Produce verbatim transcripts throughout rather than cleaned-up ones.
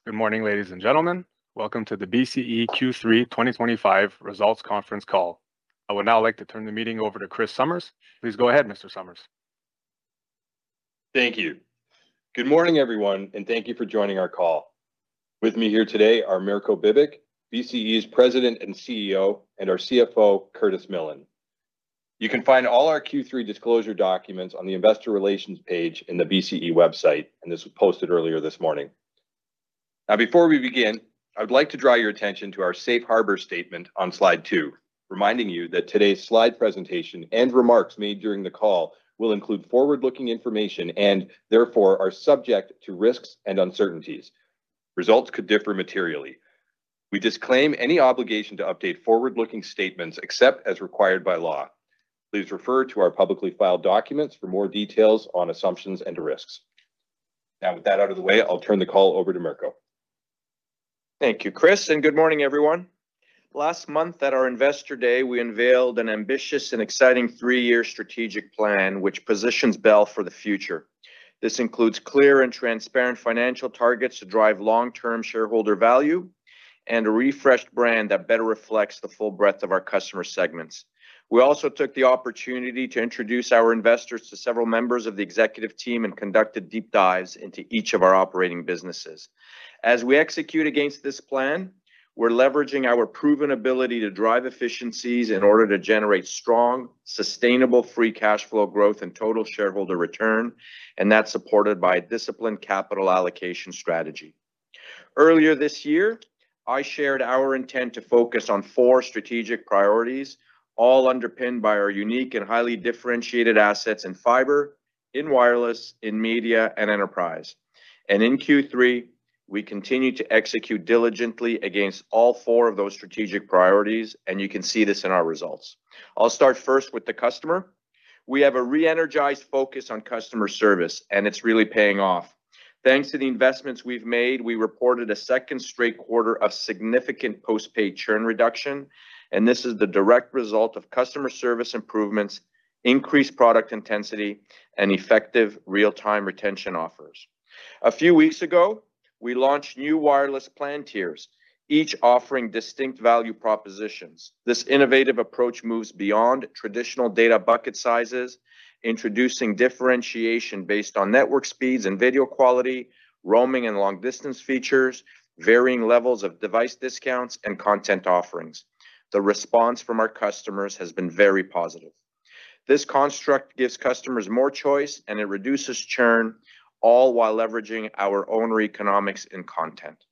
Good morning, ladies and gentlemen. Welcome to the B C E Q three twenty twenty-five Results Conference Call. I would now like to turn the meeting over to Chris Summers. Please go ahead, Mister Summers. Thank you. Good morning, everyone, and thank you for joining our call. With me here today are Mirko Bibic, B C E's President and C E O, and our C F O, Curtis Millen. You can find all our Q three disclosure documents on the Investor Relations page in the B C E website, and this was posted earlier this morning. Now, before we begin, I would like to draw your attention to our Safe Harbor statement on slide two, reminding you that today's slide presentation and remarks made during the call will include forward-looking information and, therefore, are subject to risks and uncertainties. Results could differ materially. We disclaim any obligation to update forward-looking statements except as required by law. Please refer to our publicly filed documents for more details on assumptions and risks. Now, with that out of the way, I'll turn the call over to Mirko. Thank you, Chris, and good morning, everyone. Last month at our Investor Day, we unveiled an ambitious and exciting three-year strategic plan which positions Bell for the future. This includes clear and transparent financial targets to drive long-term shareholder value and a refreshed brand that better reflects the full breadth of our customer segments. We also took the opportunity to introduce our investors to several members of the executive team and conducted deep dives into each of our operating businesses. As we execute against this plan, we're leveraging our proven ability to drive efficiencies in order to generate strong, sustainable free cash flow growth and total shareholder return, and that's supported by a disciplined capital allocation strategy. Earlier this year, I shared our intent to focus on four strategic priorities, all underpinned by our unique and highly differentiated assets in fiber, in wireless, in media, and enterprise. And in Q three, we continue to execute diligently against all four of those strategic priorities, and you can see this in our results. I'll start first with the customer. We have a re-energized focus on customer service, and it's really paying off. Thanks to the investments we've made, we reported a second straight quarter of significant postpaid churn reduction, and this is the direct result of customer service improvements, increased product intensity, and effective real-time retention offers. A few weeks ago, we launched new wireless plan tiers, each offering distinct value propositions. This innovative approach moves beyond traditional data bucket sizes, introducing differentiation based on network speeds and video quality, roaming and long-distance features, varying levels of device discounts, and content offerings. The response from our customers has been very positive. This construct gives customers more choice and it reduces churn, all while leveraging our owner economics and content.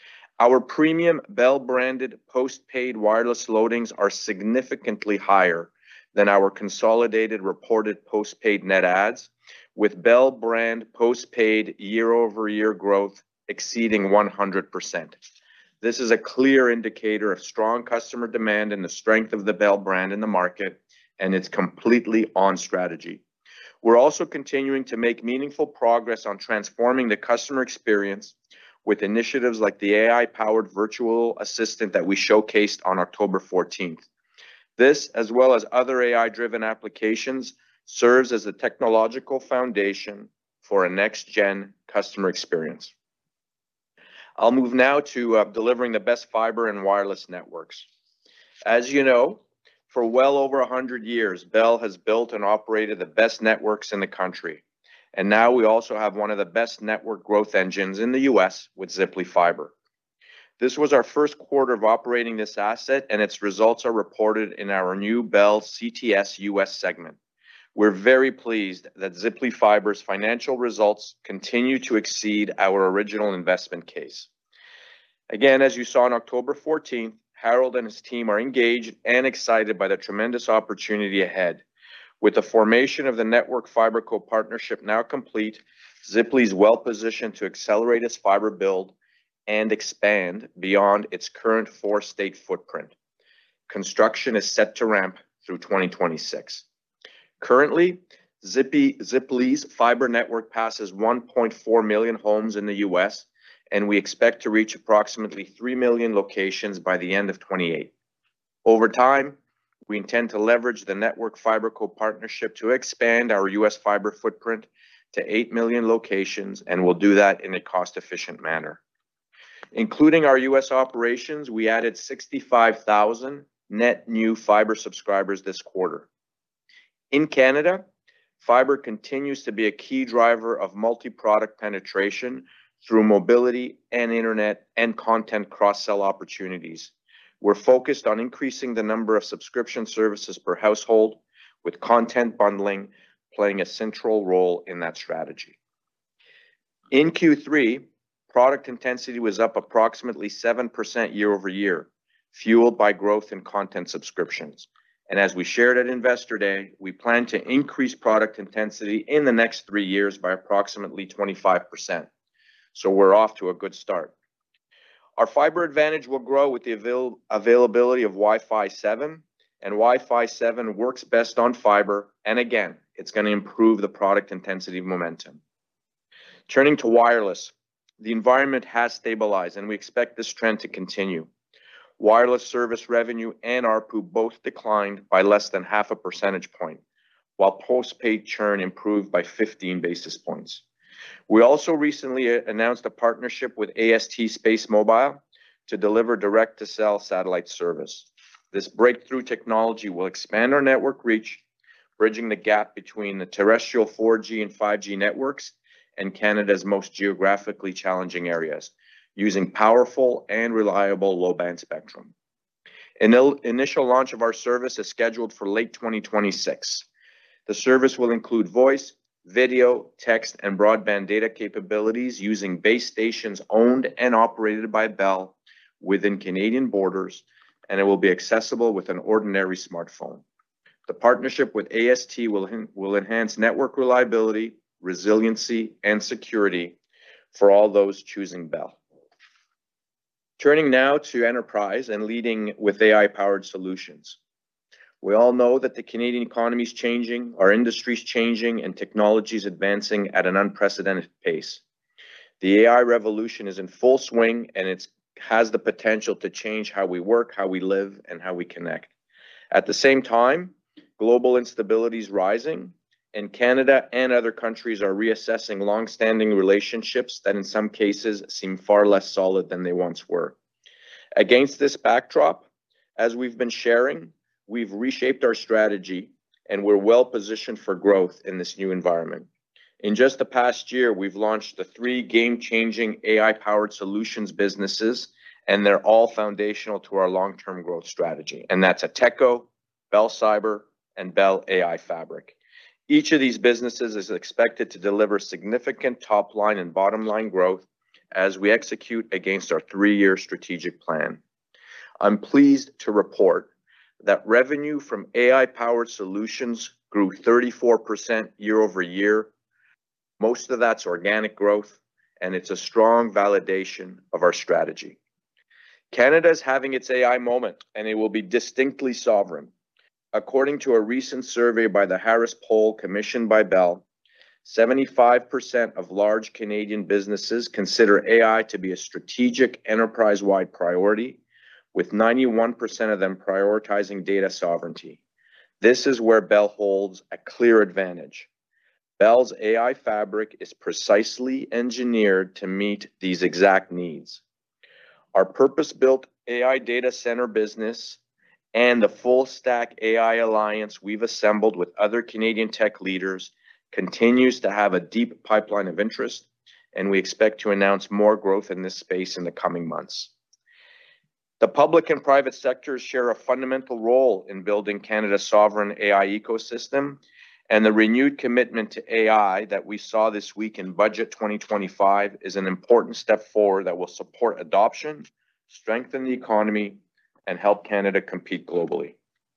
Our premium Bell-branded postpaid wireless loadings are significantly higher than our consolidated reported postpaid net adds, with Bell brand postpaid year-over-year growth exceeding one hundred percent. This is a clear indicator of strong customer demand and the strength of the Bell brand in the market, and it's completely on strategy. We're also continuing to make meaningful progress on transforming the customer experience with initiatives like the A I-powered virtual assistant that we showcased on October fourteenth. This, as well as other A I-driven applications, serves as a technological foundation for a next-gen customer experience. I'll move now to uh, delivering the best fiber and wireless networks. As you know, for well over one hundred years, Bell has built and operated the best networks in the country. And now we also have one of the best network growth engines in the U S with Ziply Fiber. This was our first quarter of operating this asset, and its results are reported in our new Bell C T S U S segment. We're very pleased that Ziply Fiber's financial results continue to exceed our original investment case. Again, as you saw on October fourteenth, Harold and his team are engaged and excited by the tremendous opportunity ahead. With the formation of the Network FiberCo partnership now complete, Ziply is well positioned to accelerate its fiber build and expand beyond its current four-state footprint. Construction is set to ramp through twenty twenty-six. Currently, Zippy, Ziply's fiber network passes one point four million homes in the U S, and we expect to reach approximately three million locations by the end of twenty-eight. Over time, we intend to leverage the Network FiberCo partnership to expand our U S fiber footprint to eight million locations, and we'll do that in a cost-efficient manner. Including our U S operations, we added sixty-five thousand net new fiber subscribers this quarter. In Canada, fiber continues to be a key driver of multi-product penetration through mobility and internet and content cross-sell opportunities. We're focused on increasing the number of subscription services per household, with content bundling playing a central role in that strategy. In Q three, product intensity was up approximately seven percent year over year, fueled by growth in content subscriptions. And as we shared at Investor Day, we plan to increase product intensity in the next three years by approximately twenty-five percent. So we're off to a good start. Our fiber advantage will grow with the avail- availability of Wi-Fi seven, and Wi-Fi seven works best on fiber. And again, it's going to improve the product intensity momentum. Turning to wireless, the environment has stabilized, and we expect this trend to continue. Wireless service revenue and A R P U both declined by less than half a percentage point, while postpaid churn improved by fifteen basis points. We also recently announced a partnership with A S T SpaceMobile to deliver direct-to-cell satellite service. This breakthrough technology will expand our network reach, bridging the gap between the terrestrial four G and five G networks and Canada's most geographically challenging areas, using powerful and reliable low-band spectrum. An initial launch of our service is scheduled for late twenty twenty-six. The service will include voice, video, text, and broadband data capabilities using base stations owned and operated by Bell within Canadian borders, and it will be accessible with an ordinary smartphone. The partnership with A S T will, will enhance network reliability, resiliency, and security for all those choosing Bell. Turning now to enterprise and leading with A I-powered solutions. We all know that the Canadian economy is changing, our industry is changing, and technology is advancing at an unprecedented pace. The A I revolution is in full swing, and it has the potential to change how we work, how we live, and how we connect. At the same time, global instability is rising, and Canada and other countries are reassessing long-standing relationships that in some cases seem far less solid than they once were. Against this backdrop, as we've been sharing, we've reshaped our strategy and we're well positioned for growth in this new environment. In just the past year, we've launched the three game-changing A I-powered solutions businesses, and they're all foundational to our long-term growth strategy. And that's Ateko, Bell Cyber, and Bell A I Fabric. Each of these businesses is expected to deliver significant top-line and bottom-line growth as we execute against our three-year strategic plan. I'm pleased to report that revenue from A I-powered solutions grew thirty-four percent year over year. Most of that's organic growth, and it's a strong validation of our strategy. Canada is having its A I moment, and it will be distinctly sovereign. According to a recent survey by the Harris Poll commissioned by Bell, seventy-five percent of large Canadian businesses consider A I to be a strategic enterprise-wide priority, with ninety-one percent of them prioritizing data sovereignty. This is where Bell holds a clear advantage. Bell's A I Fabric is precisely engineered to meet these exact needs. Our purpose-built A I data center business and the full stack A I alliance we've assembled with other Canadian tech leaders continues to have a deep pipeline of interest, and we expect to announce more growth in this space in the coming months. The public and private sectors share a fundamental role in building Canada's sovereign A I ecosystem, and the renewed commitment to A I that we saw this week in Budget twenty twenty-five is an important step forward that will support adoption, strengthen the economy, and help Canada compete globally.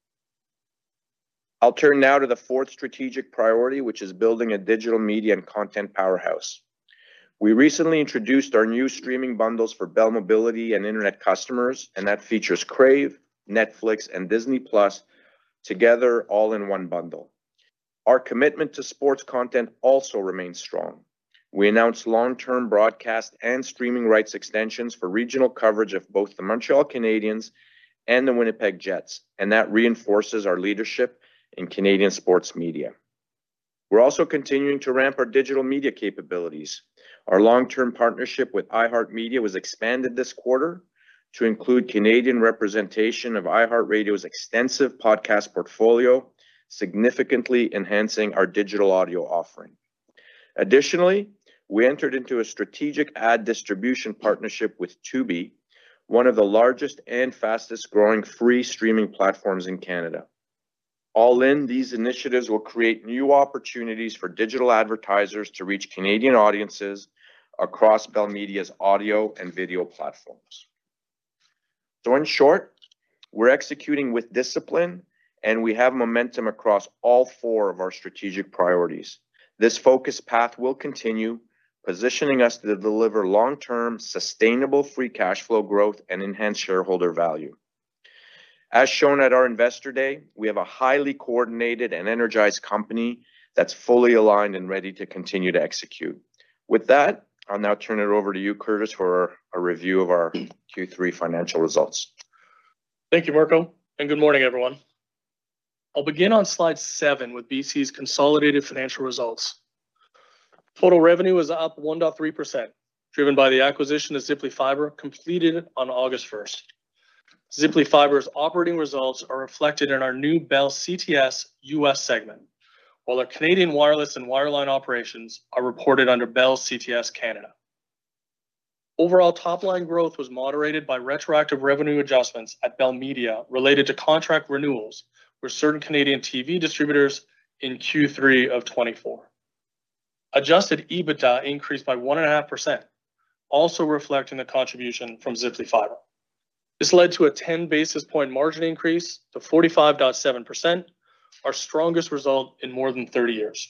I'll turn now to the fourth strategic priority, which is building a digital media and content powerhouse. We recently introduced our new streaming bundles for Bell Mobility and Internet customers, and that features Crave, Netflix, and Disney Plus together all in one bundle. Our commitment to sports content also remains strong. We announced long-term broadcast and streaming rights extensions for regional coverage of both the Montreal Canadiens and the Winnipeg Jets, and that reinforces our leadership in Canadian sports media. We're also continuing to ramp our digital media capabilities. Our long-term partnership with iHeartMedia was expanded this quarter to include Canadian representation of iHeartRadio's extensive podcast portfolio, significantly enhancing our digital audio offering. Additionally, we entered into a strategic ad distribution partnership with Tubi, one of the largest and fastest growing free streaming platforms in Canada. All in, these initiatives will create new opportunities for digital advertisers to reach Canadian audiences across Bell Media's audio and video platforms. So in short, we're executing with discipline and we have momentum across all four of our strategic priorities. This focused path will continue, positioning us to deliver long-term, sustainable free cash flow growth and enhance shareholder value. As shown at our Investor Day, we have a highly coordinated and energized company that's fully aligned and ready to continue to execute. With that, I'll now turn it over to you, Curtis, for a review of our Q three financial results. Thank you, Mirko, and good morning, everyone. I'll begin on slide seven with B C's consolidated financial results. Total revenue is up one point three percent, driven by the acquisition of Ziply Fiber completed on August first. Ziply Fiber's operating results are reflected in our new Bell C T S U S segment, while our Canadian wireless and wireline operations are reported under Bell C T S Canada. Overall top-line growth was moderated by retroactive revenue adjustments at Bell Media related to contract renewals with certain Canadian T V distributors in Q three of twenty-four. Adjusted EBITDA increased by one point five percent, also reflecting the contribution from Ziply Fiber. This led to a ten basis point margin increase to forty-five point seven percent, our strongest result in more than thirty years.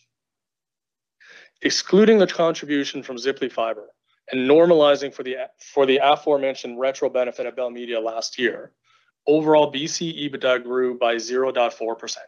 Excluding the contribution from Ziply Fiber and normalizing for the, for the aforementioned retro benefit at Bell Media last year, overall B C EBITDA grew by zero point four percent.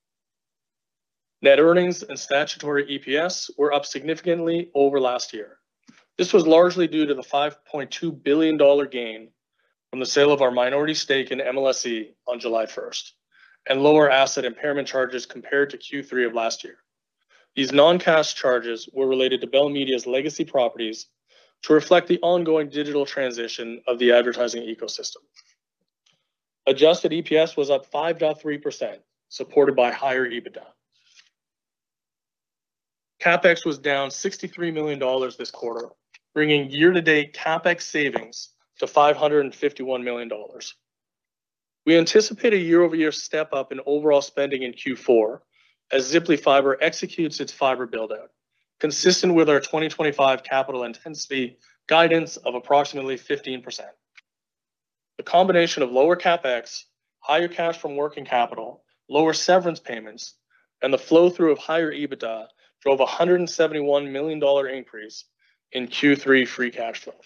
Net earnings and statutory E P S were up significantly over last year. This was largely due to the five point two billion dollars gain from the sale of our minority stake in M L S E on July first, and lower asset impairment charges compared to Q three of last year. These non-cash charges were related to Bell Media's legacy properties to reflect the ongoing digital transition of the advertising ecosystem. Adjusted E P S was up five point three percent, supported by higher EBITDA. CapEx was down sixty-three million dollars this quarter, bringing year-to-date CapEx savings to five hundred fifty-one million dollars. We anticipate a year-over-year step up in overall spending in Q four as Ziply Fiber executes its fiber build-out, consistent with our twenty twenty-five capital intensity guidance of approximately fifteen percent. The combination of lower CapEx, higher cash from working capital, lower severance payments, and the flow-through of higher EBITDA drove a one hundred seventy-one million dollars increase in Q three free cash flow.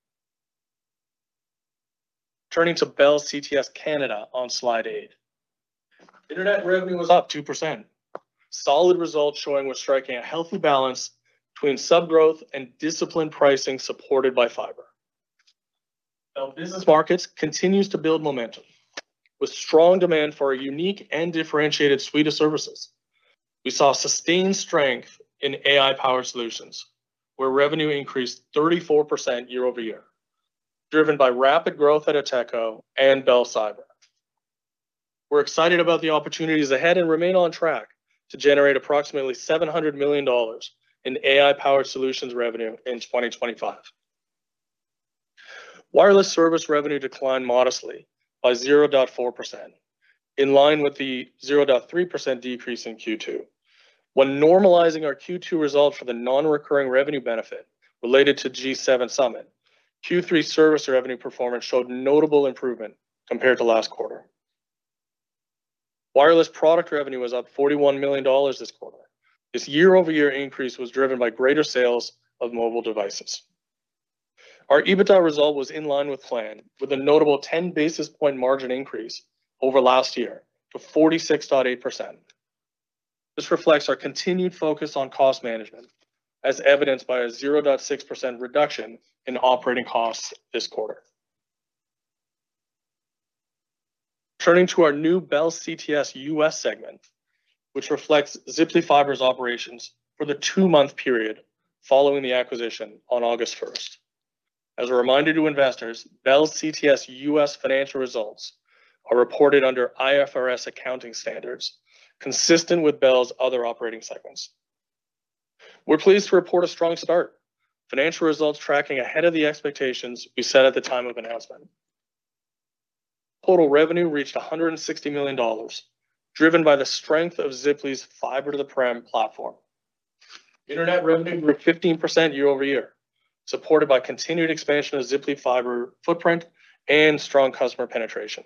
Turning to Bell C T S Canada on slide eight. Internet revenue was up two percent. Solid results showing we're striking a healthy balance between sub-growth and disciplined pricing supported by fiber. Bell Business Markets continues to build momentum with strong demand for a unique and differentiated suite of services. We saw sustained strength in A I-powered solutions, where revenue increased thirty-four percent year over year, driven by rapid growth at Ateco and Bell Cyber. We're excited about the opportunities ahead and remain on track to generate approximately seven hundred million dollars in A I-powered solutions revenue in twenty twenty-five. Wireless service revenue declined modestly by zero point four percent, in line with the zero point three percent decrease in Q two. When normalizing our Q two result for the non-recurring revenue benefit related to G seven Summit, Q three service revenue performance showed notable improvement compared to last quarter. Wireless product revenue was up forty-one million dollars this quarter. This year-over-year increase was driven by greater sales of mobile devices. Our EBITDA result was in line with plan, with a notable ten basis point margin increase over last year to forty-six point eight percent. This reflects our continued focus on cost management, as evidenced by a zero point six percent reduction in operating costs this quarter. Turning to our new Bell C T S U S segment, which reflects Ziply Fiber's operations for the two-month period following the acquisition on August first. As a reminder to investors, Bell's C T S U S financial results are reported under I F R S accounting standards, consistent with Bell's other operating segments. We're pleased to report a strong start. Financial results tracking ahead of the expectations we set at the time of announcement. Total revenue reached one hundred sixty million dollars, driven by the strength of Ziply's fiber to the prem platform. Internet revenue grew fifteen percent year over year, supported by continued expansion of Ziply Fiber footprint and strong customer penetration.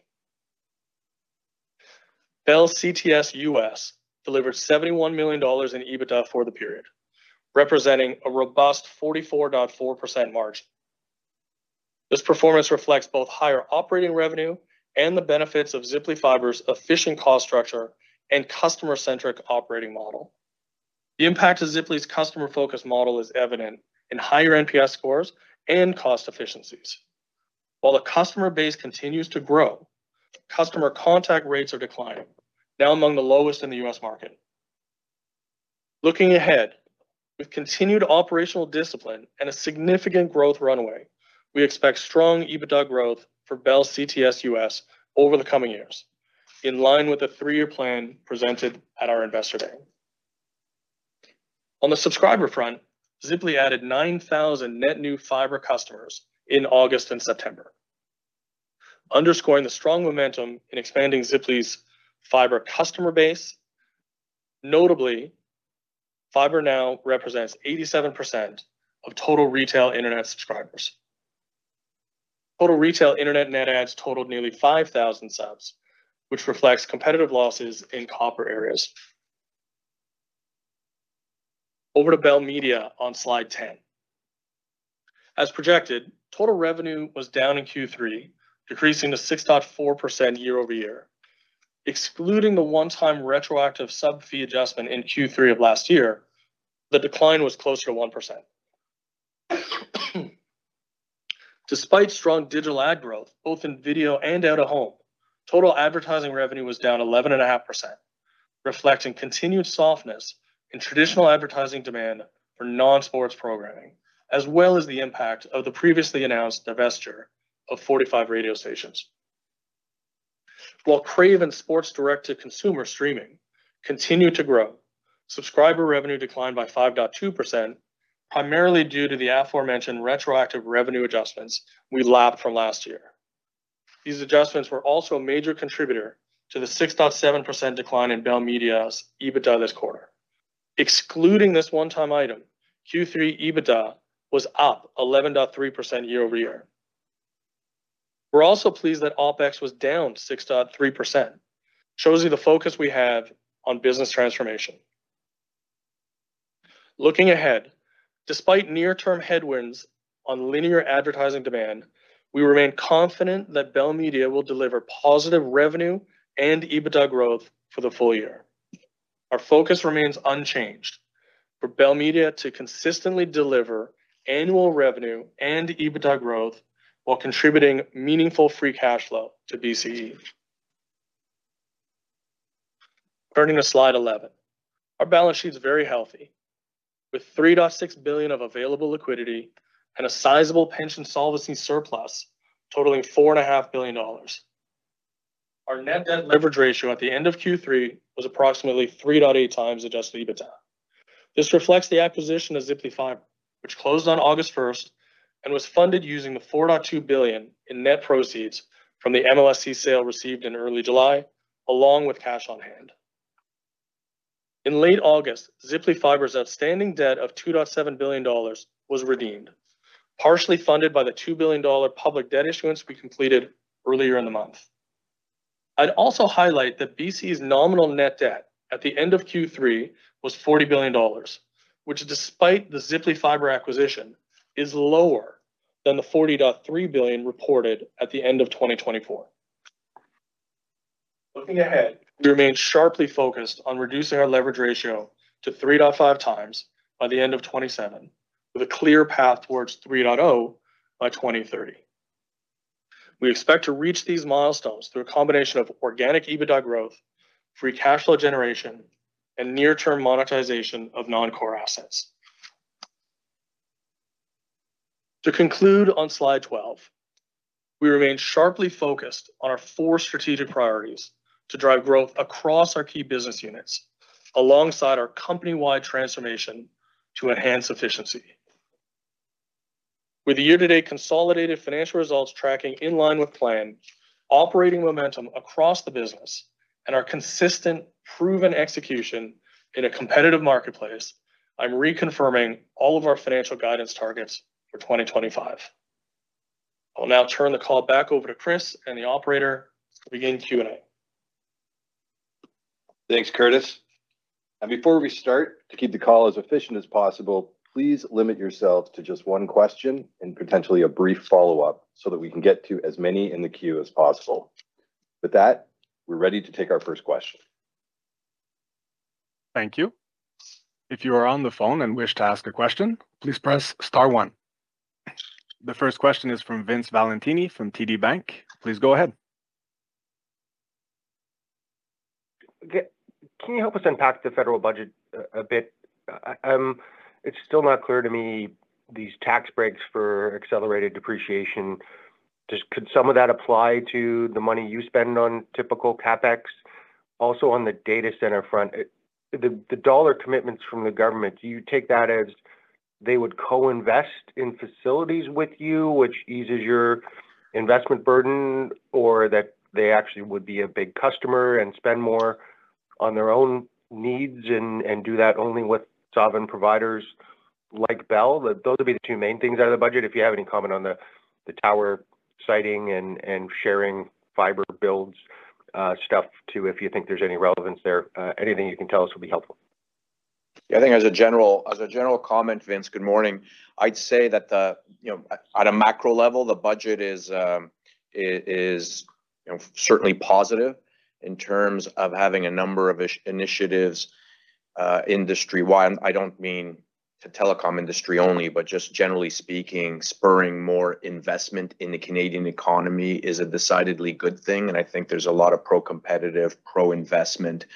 Bell C T S U S delivered seventy-one million dollars in EBITDA for the period, representing a robust forty-four point four percent margin. This performance reflects both higher operating revenue and the benefits of Ziply Fiber's efficient cost structure and customer-centric operating model. The impact of Ziply's customer-focused model is evident in higher N P S scores and cost efficiencies. While the customer base continues to grow, customer contact rates are declining, now among the lowest in the U S market. Looking ahead, with continued operational discipline and a significant growth runway, we expect strong EBITDA growth for Bell C T S U S over the coming years, in line with the three-year plan presented at our Investor Day. On the subscriber front, Ziply added nine thousand net new fiber customers in August and September, underscoring the strong momentum in expanding Ziply's fiber customer base. Notably, fiber now represents eighty-seven percent of total retail internet subscribers. Total retail internet net adds totaled nearly five thousand subs, which reflects competitive losses in copper areas. Over to Bell Media on slide ten. As projected, total revenue was down in Q three, decreasing to six point four percent year over year. Excluding the one-time retroactive sub fee adjustment in Q three of last year, the decline was closer to one percent. Despite strong digital ad growth, both in video and out of home, total advertising revenue was down eleven point five percent, reflecting continued softness in traditional advertising demand for non-sports programming, as well as the impact of the previously announced divestiture of forty-five radio stations. While Crave and sports direct-to-consumer streaming continued to grow, subscriber revenue declined by five point two percent, primarily due to the aforementioned retroactive revenue adjustments we lapped from last year. These adjustments were also a major contributor to the six point seven percent decline in Bell Media's EBITDA this quarter. Excluding this one-time item, Q three EBITDA was up eleven point three percent year over year. We're also pleased that OpEx was down six point three percent, shows you the focus we have on business transformation. Looking ahead, despite near-term headwinds on linear advertising demand, we remain confident that Bell Media will deliver positive revenue and EBITDA growth for the full year. Our focus remains unchanged for Bell Media to consistently deliver annual revenue and EBITDA growth while contributing meaningful free cash flow to B C E. Turning to slide eleven. Our balance sheet is very healthy, with three point six billion dollars of available liquidity and a sizable pension solvency surplus totaling four point five billion dollars. Our net debt leverage ratio at the end of Q three was approximately three point eight times adjusted EBITDA. This reflects the acquisition of Ziply Fiber, which closed on August first and was funded using the four point two billion dollars in net proceeds from the M L S C sale received in early July, along with cash on hand. In late August, Ziply Fiber's outstanding debt of two point seven billion dollars was redeemed, partially funded by the two billion dollars public debt issuance we completed earlier in the month. I'd also highlight that B C E's nominal net debt at the end of Q three was forty billion dollars, which, despite the Ziply Fiber acquisition, is lower than the forty point three billion dollars reported at the end of twenty twenty-four. Looking ahead, we remain sharply focused on reducing our leverage ratio to three point five times by the end of twenty-seven, with a clear path towards three point oh by twenty thirty. We expect to reach these milestones through a combination of organic EBITDA growth, free cash flow generation, and near-term monetization of non-core assets. To conclude on slide twelve, we remain sharply focused on our four strategic priorities to drive growth across our key business units, alongside our company-wide transformation to enhance efficiency. With the year-to-date consolidated financial results tracking in line with plan, operating momentum across the business, and our consistent, proven execution in a competitive marketplace, I'm reconfirming all of our financial guidance targets for twenty twenty-five. I'll now turn the call back over to Chris and the operator to begin Q and A. Thanks, Curtis. And before we start, to keep the call as efficient as possible, please limit yourselves to just one question and potentially a brief follow-up so that we can get to as many in the queue as possible. With that, we're ready to take our first question. Thank you. If you are on the phone and wish to ask a question, please press star one. The first question is from Vince Valentini from T D Bank. Please go ahead. Can you help us unpack the federal budget a, a bit? Um, it's still not clear to me, these tax breaks for accelerated depreciation. Just, could some of that apply to the money you spend on typical CapEx? Also on the data center front, the, the dollar commitments from the government, do you take that as they would co-invest in facilities with you, which eases your investment burden, or that they actually would be a big customer and spend more on their own needs and, and do that only with sovereign providers like Bell? Those would be the two main things out of the budget. If you have any comment on the, the tower siting and, and sharing fiber builds uh, stuff too, if you think there's any relevance there, uh, anything you can tell us would be helpful. Yeah, I think as a general as a general comment, Vince, good morning. I'd say that the you know at a macro level, the budget is um, is you know certainly positive in terms of having a number of initiatives uh, industry-wide. I don't mean the telecom industry only, but just generally speaking, spurring more investment in the Canadian economy is a decidedly good thing. And I think there's a lot of pro-competitive, pro-investment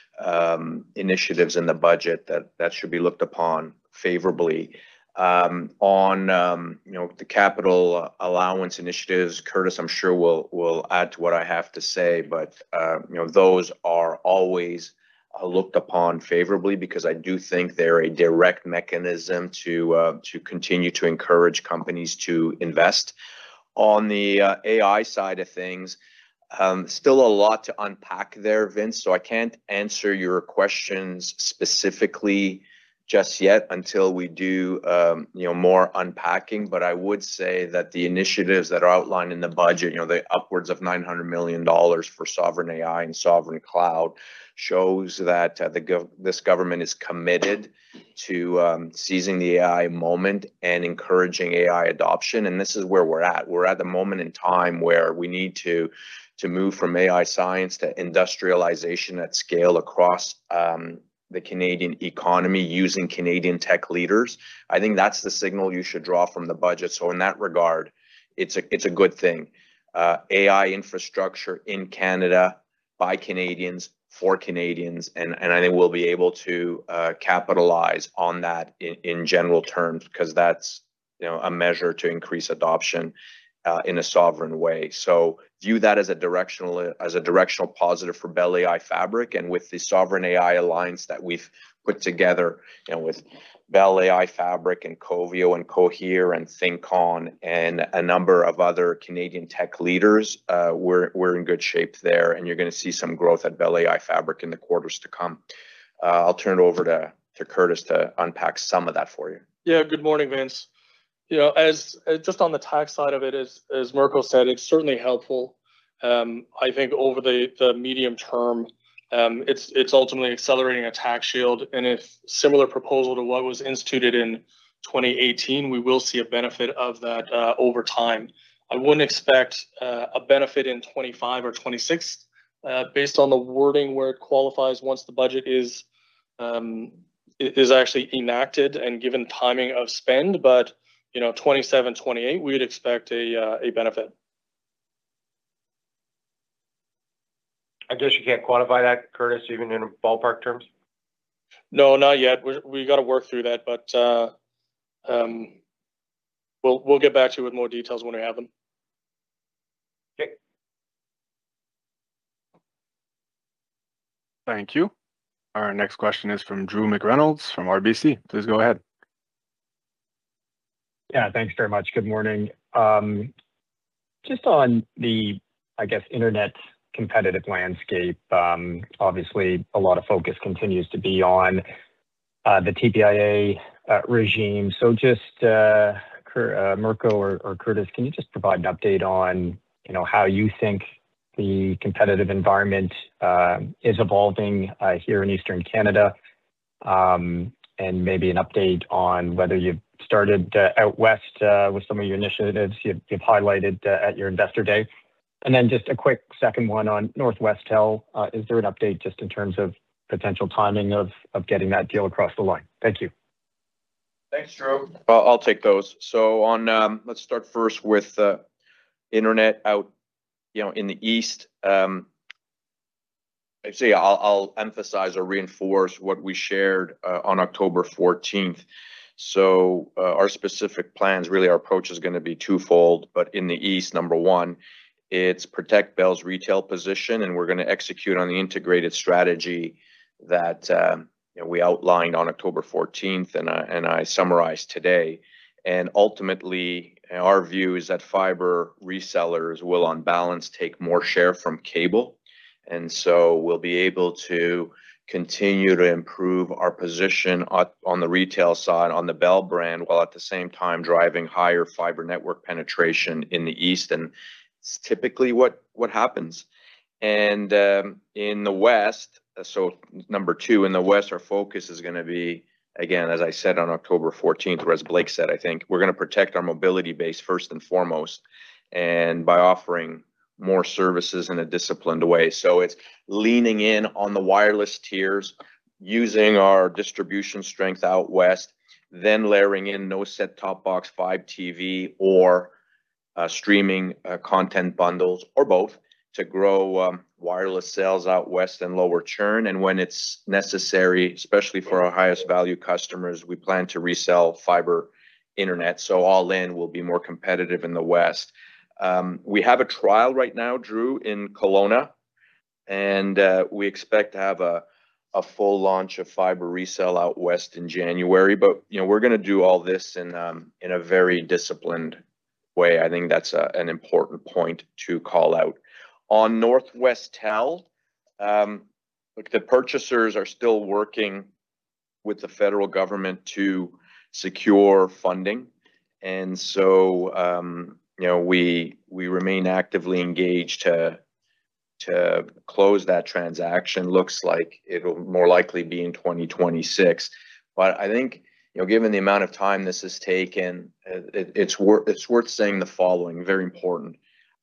um, initiatives in the budget that, that should be looked upon favorably. Um, on um, you know the capital allowance initiatives, Curtis, I'm sure will will add to what I have to say, but uh, you know those are always uh, looked upon favorably because I do think they're a direct mechanism to uh, to continue to encourage companies to invest. On the uh, A I side of things, um, still a lot to unpack there, Vince. So I can't answer your questions specifically just yet until we do um, you know more unpacking, but I would say that the initiatives that are outlined in the budget, you know the upwards of nine hundred million dollars for sovereign A I and sovereign cloud, shows that uh, the gov- this government is committed to um, seizing the A I moment and encouraging A I adoption. And this is where we're at. We're at the moment in time where we need to to move from A I science to industrialization at scale across um, the Canadian economy using Canadian tech leaders. I think that's the signal you should draw from the budget. So in that regard, it's a it's a good thing. Uh, A I infrastructure in Canada by Canadians for Canadians, and, and I think we'll be able to uh, capitalize on that in, in general terms because that's you know a measure to increase adoption uh, in a sovereign way. So view that as a directional as a directional positive for Bell A I Fabric, and with the Sovereign A I Alliance that we've put together, you know, with Bell A I Fabric and Coveo and Cohere and ThinkCon and a number of other Canadian tech leaders, uh, we're we're in good shape there, and you're going to see some growth at Bell A I Fabric in the quarters to come. Uh, I'll turn it over to to Curtis to unpack some of that for you. Yeah, good morning, Vince. You know, as, as just on the tax side of it, as as Mirko said, it's certainly helpful. Um, I think over the the medium term, um, it's it's ultimately accelerating a tax shield, and if similar proposal to what was instituted in twenty eighteen, we will see a benefit of that uh, over time. I wouldn't expect uh, a benefit in twenty-five or twenty-six uh, based on the wording where it qualifies once the budget is um, is actually enacted and given timing of spend, but you know, twenty-seven, twenty-eight, we would expect a uh, a benefit. I guess you can't quantify that, Curtis, even in ballpark terms? No, not yet. We're, we got to work through that, but uh, um, We'll we'll get back to you with more details when we have them. Okay. Thank you. Our next question is from Drew McReynolds from R B C. Please go ahead. Yeah, thanks very much. Good morning. Um, just on the, I guess, internet competitive landscape, um, obviously a lot of focus continues to be on uh, the T P I A uh, regime. So just uh, uh, Mirko or, or Curtis, can you just provide an update on, you know, how you think the competitive environment uh, is evolving uh, here in Eastern Canada, um, and maybe an update on whether you've started uh, out west uh, with some of your initiatives you've, you've highlighted uh, at your Investor Day. And then just a quick second one on Northwestel. Uh, is there an update just in terms of potential timing of, of getting that deal across the line? Thank you. Thanks, Drew. I'll, I'll take those. So on, um, let's start first with uh, internet out, you know, in the east. Um, actually, I'll, I'll emphasize or reinforce what we shared uh, on October fourteenth. So uh, our specific plans, really our approach is going to be twofold, but in the east, number one, it's protect Bell's retail position, and we're going to execute on the integrated strategy that um, you know, we outlined on October fourteenth, and I, and I summarized today. And ultimately, our view is that fiber resellers will, on balance, take more share from cable, and so we'll be able to continue to improve our position on the retail side on the Bell brand, while at the same time driving higher fiber network penetration in the east. And it's typically what what happens. And um, in the west, so number two, in the west, our focus is going to be, again, as I said on October fourteenth, or as Blake said, I think we're going to protect our mobility base first and foremost, and by offering more services in a disciplined way. So it's leaning in on the wireless tiers, using our distribution strength out west, then layering in no set-top box five T V or uh, streaming uh, content bundles, or both, to grow um, wireless sales out west and lower churn. And when it's necessary, especially for our highest value customers, we plan to resell fiber internet. So all in, we'll be more competitive in the west. Um, we have a trial right now, Drew, in Kelowna, and uh, we expect to have a, a full launch of fiber resale out west in January. But you know, we're going to do all this in um, in a very disciplined way. I think that's a, an important point to call out. On Northwestel, um, look, the purchasers are still working with the federal government to secure funding, and so. Um, You know, we we remain actively engaged to to close that transaction. Looks like it'll more likely be in twenty twenty-six. But I think, you know, given the amount of time this has taken, it, it's worth it's worth saying the following. Very important.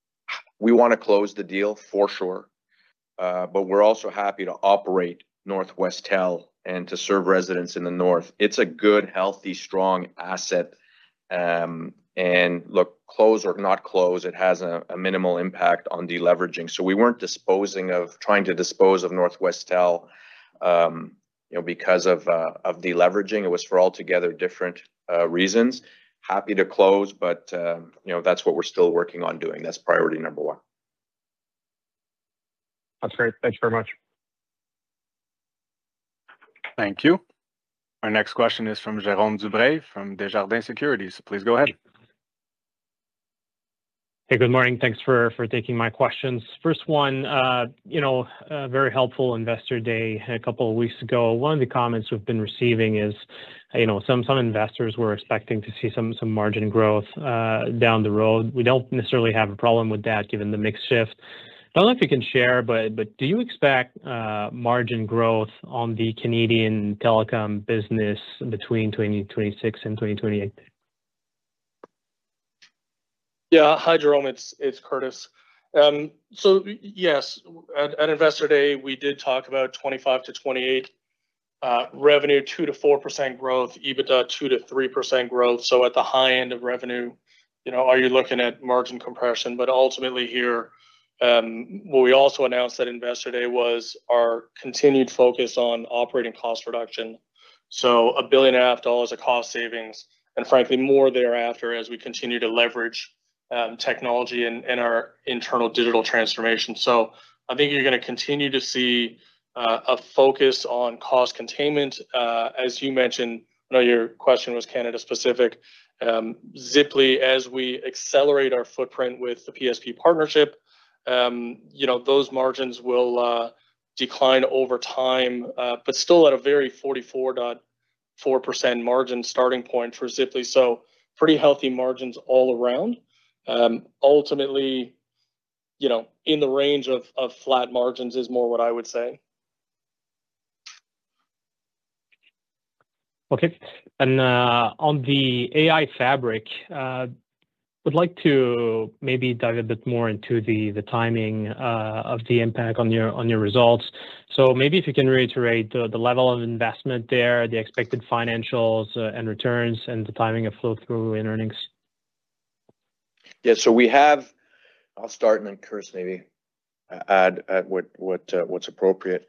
We want to close the deal for sure, uh, but we're also happy to operate Northwestel and to serve residents in the north. It's a good, healthy, strong asset. Um, And look, close or not close, it has a, a minimal impact on deleveraging. So we weren't disposing of, trying to dispose of Northwestel, um, you know, because of uh, of deleveraging. It was for altogether different uh, reasons. Happy to close, but uh, you know, that's what we're still working on doing. That's priority number one. That's great. Thanks very much. Thank you. Our next question is from Jérôme Dubreuil from Desjardins Securities. Please go ahead. Hey, good morning. Thanks for for taking my questions. First one, uh, you know, a very helpful Investor Day a couple of weeks ago. One of the comments we've been receiving is, you know, some some investors were expecting to see some some margin growth uh, down the road. We don't necessarily have a problem with that given the mix shift. I don't know if you can share, but but do you expect uh, margin growth on the Canadian telecom business between twenty twenty-six and twenty twenty-eight? Yeah, hi Jerome, it's it's Curtis. Um, so yes, at, at Investor Day we did talk about twenty-five to twenty-eight, uh, revenue two to four percent growth, EBITDA two to three percent growth. So at the high end of revenue, you know, are you looking at margin compression? But ultimately here, um, what we also announced at Investor Day was our continued focus on operating cost reduction. So a billion and a half dollars of cost savings, and frankly, more thereafter as we continue to leverage um, technology and, and our internal digital transformation. So I think you're going to continue to see uh, a focus on cost containment. Uh, as you mentioned, I know your question was Canada specific. Um, Ziply, as we accelerate our footprint with the P S P partnership, um, you know, those margins will uh, decline over time, uh, but still at a very forty-four point four percent margin starting point for Ziply. So pretty healthy margins all around. Um, ultimately, you know, in the range of, of flat margins is more what I would say. Okay. And uh, on the A I fabric, uh, would like to maybe dive a bit more into the the timing uh, of the impact on your on your results. So maybe if you can reiterate the, the level of investment there, the expected financials uh, and returns, and the timing of flow through in earnings. Yeah, so we have. I'll start and then Chris maybe add add what what uh, what's appropriate.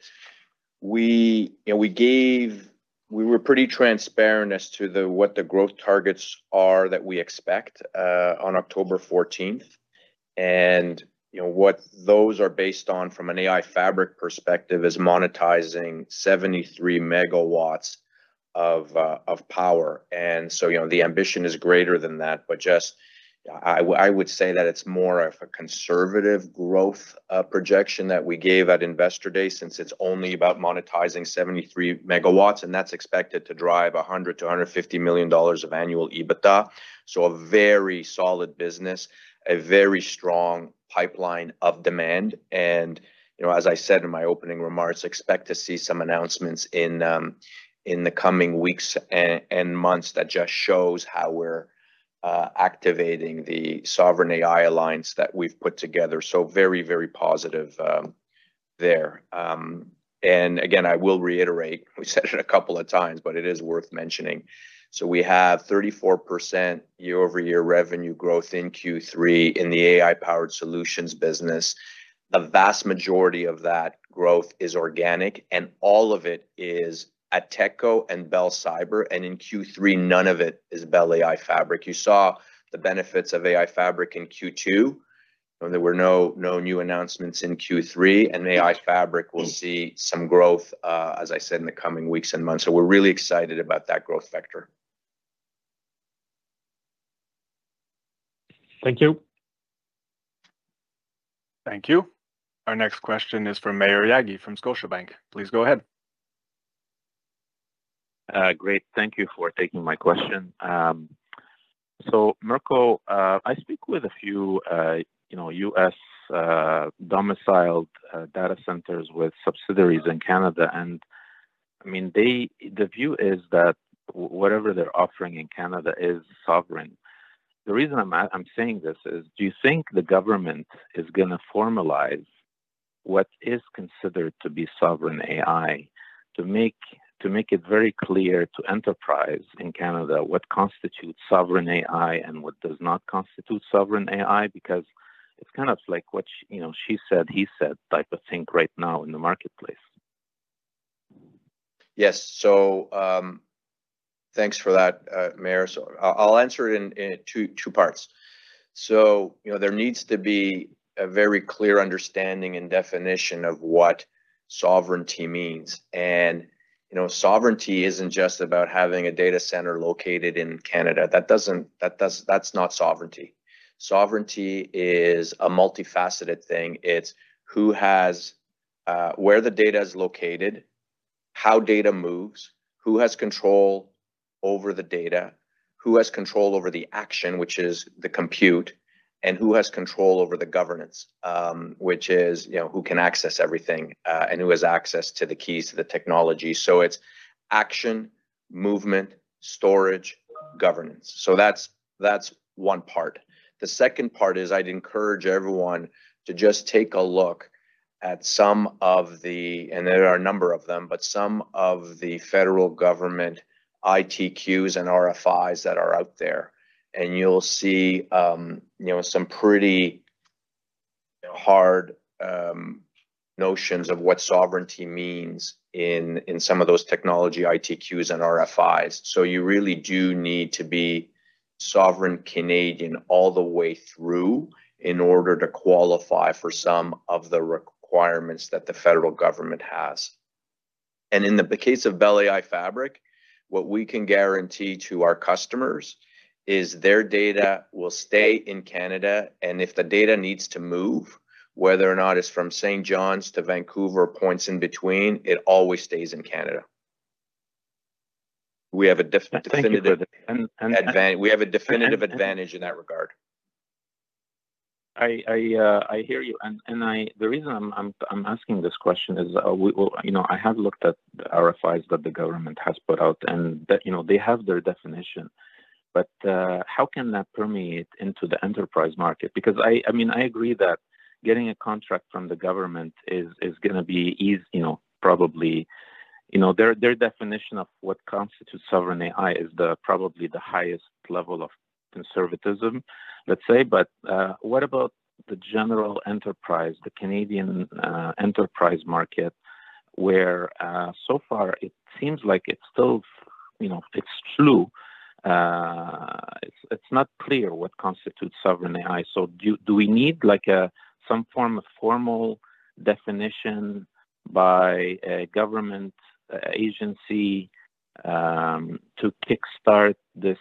We you know we gave. We were pretty transparent as to the what the growth targets are that we expect uh, on October fourteenth, and you know what those are based on from an A I fabric perspective is monetizing seventy-three megawatts of uh, of power, and so you know the ambition is greater than that, but just I, w- I would say that it's more of a conservative growth uh, projection that we gave at Investor Day, since it's only about monetizing seventy-three megawatts, and that's expected to drive one hundred to one hundred fifty million dollars of annual EBITDA. So a very solid business, a very strong pipeline of demand, and you know, as I said in my opening remarks, expect to see some announcements in um, in the coming weeks and, and months that just shows how we're Uh, activating the Sovereign A I Alliance that we've put together. So very, very positive um, there. Um, and again, I will reiterate, we said it a couple of times, but it is worth mentioning. So we have thirty-four percent year over year revenue growth in Q three in the A I-powered solutions business. The vast majority of that growth is organic, and all of it is at Techco and Bell Cyber, and in Q three, none of it is Bell A I Fabric. You saw the benefits of A I Fabric in Q two. And there were no no new announcements in Q three, and A I Fabric will see some growth, uh, as I said, in the coming weeks and months. So we're really excited about that growth vector. Thank you. Thank you. Our next question is from Maher Yaghi from Scotiabank. Please go ahead. Uh, great. Thank you for taking my question. Um, so, Mirko, uh, I speak with a few, uh, you know, U S uh, domiciled uh, data centers with subsidiaries in Canada, and I mean, they the view is that whatever they're offering in Canada is sovereign. The reason I'm I'm saying this is, do you think the government is going to formalize what is considered to be sovereign A I to make to make it very clear to enterprise in Canada what constitutes sovereign A I and what does not constitute sovereign A I? Because it's kind of like what she, you know she said, he said type of thing right now in the marketplace. Yes. So um, thanks for that, uh, Mayor. So I'll answer it in, in two two parts. So you know there needs to be a very clear understanding and definition of what sovereignty means, and you know, sovereignty isn't just about having a data center located in Canada. That doesn't, that does, that's not sovereignty. Sovereignty is a multifaceted thing. It's who has, uh, where the data is located, how data moves, who has control over the data, who has control over the action, which is the compute, and who has control over the governance, um, which is, you know, who can access everything uh, and who has access to the keys to the technology. So it's action, movement, storage, governance. So that's that's one part. The second part is I'd encourage everyone to just take a look at some of the, and there are a number of them, but some of the federal government I T Qs and R F Is that are out there. And you'll see, um, you know, some pretty hard um, notions of what sovereignty means in, in some of those technology I T Qs and R F Is. So you really do need to be sovereign Canadian all the way through in order to qualify for some of the requirements that the federal government has. And in the case of Bell A I Fabric, what we can guarantee to our customers is their data will stay in Canada. And if the data needs to move, whether or not it's from Saint John's to Vancouver, points in between, it always stays in Canada. We have a def- definitive and, and, advantage. We have a definitive and, and, advantage in that regard. I I, uh, I hear you, and and I the reason I'm I'm I'm asking this question is uh, we well, you know I have looked at the R F Is that the government has put out, and that you know they have their definition, but uh, how can that permeate into the enterprise market? Because I I mean I agree that getting a contract from the government is is going to be easy, you know probably. You know, their their definition of what constitutes sovereign A I is the probably the highest level of conservatism, let's say. But uh, what about the general enterprise, the Canadian uh, enterprise market, where uh, so far it seems like it's still, you know, it's flu. Uh, it's it's not clear what constitutes sovereign A I. So do do we need like a some form of formal definition by a government agency um, to kickstart this